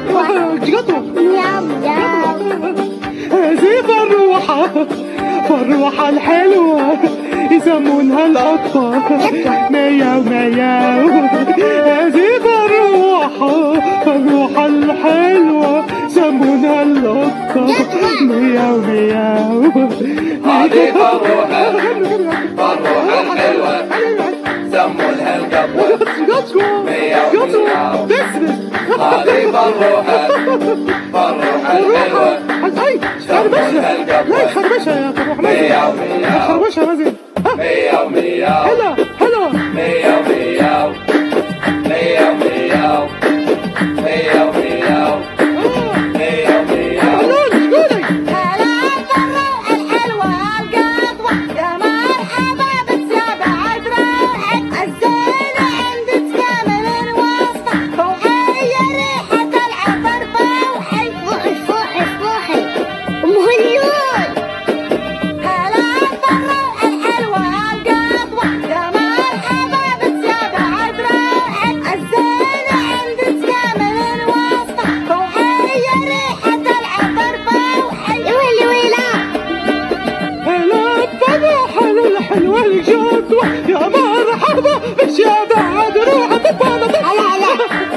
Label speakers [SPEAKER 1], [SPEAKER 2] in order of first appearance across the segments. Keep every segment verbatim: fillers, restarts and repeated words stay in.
[SPEAKER 1] قطوة
[SPEAKER 2] مياو مياو.
[SPEAKER 1] هذه فروحة، فروحة الحلوة يسمونها القطة. مياو مياو. هذه فروحة، فروحة الحلوة يسمونها القطة. مياو مياو.
[SPEAKER 3] هذه فروحة، فروحة الحلوة يسمونها القطة. مياو مياو. هذه فروحة، فروحة الحلوة يسمونها القطة.
[SPEAKER 1] لا خربشة يا فروح.
[SPEAKER 3] مياو مياو.
[SPEAKER 1] خربشة مازن.
[SPEAKER 3] مياو مياو.
[SPEAKER 1] هلا هلا.
[SPEAKER 3] مياو مياو. مياو مياو. مياو مياو. مياو مياو.
[SPEAKER 2] هلا بالروح الحلوة القطوة، يا مرحبا بسيادة عاد روحك. الزينة عندك كامل الوصفة، فوحية ريحة العطر فوحي. فوحي فوحي فوحي أم هنيون. هلا بالروح الحلوة القطوة، يا مرحبا بسيادة عاد روحك. الزينة عندك كامل الوصفة، فوحية ريحة العطر فوحي. يا ويلي ويلا.
[SPEAKER 1] هلا بفرحة الحلوة القطوة، يا مرحبا بشيادة عاد روحك.
[SPEAKER 2] هلا هلا.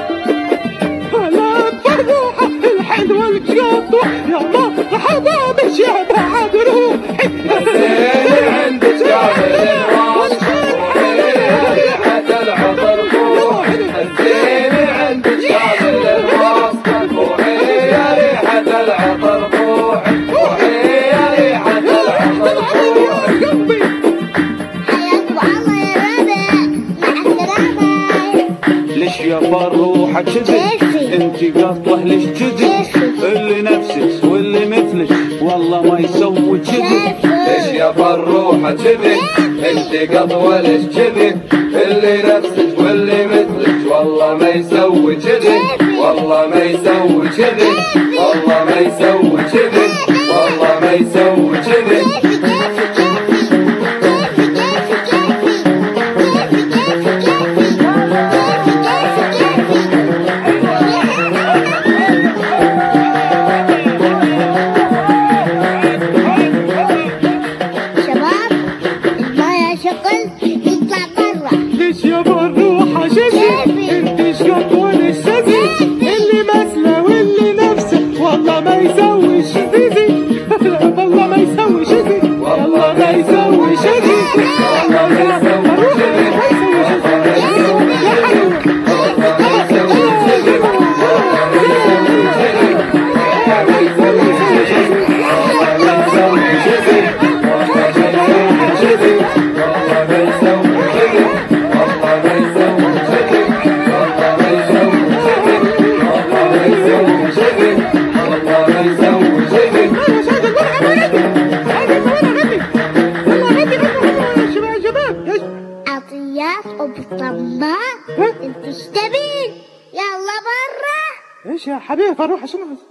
[SPEAKER 1] هلا بفرحة الحلوة القطوة، يا مرحبا بشيادة عاد روحك.
[SPEAKER 3] الزين عندك كامل الوصف، ريحة العطر فوحي. الزين عندك كامل الوصف، وهي ريحة العطر فوحي. وهي ريحة العطر فوحي.
[SPEAKER 1] قلبي
[SPEAKER 2] حياك والله يا ربع مع السلامة.
[SPEAKER 4] ليش يا فروحة كذي؟ انتي قطوة ليش كذي؟ اللي نفسك واللي مثلك والله ما يسوي كذي.
[SPEAKER 3] ليش يا فروحة كذي؟ انت قطوة ليش كذي؟ اللي نفسك واللي مثلك والله ما يسوي كذي. والله ما يسوي كذي. والله ما يسوي كذي. والله ما يسوي كذي.
[SPEAKER 2] شباب المايه شغل يطلع برا.
[SPEAKER 1] ليش يا فروحة شذي؟ انت شقطوة ليش شذي؟ اللي مثله واللي نفسه والله ما يسوي شذي. والله ما يسوي شذي. والله ما يسوي شذي. والله ما يسوي شذي.
[SPEAKER 2] عطيات وبطماع. انت ايش تبين؟ يلا برا.
[SPEAKER 1] ايش يا حبيبي فروحة شنو؟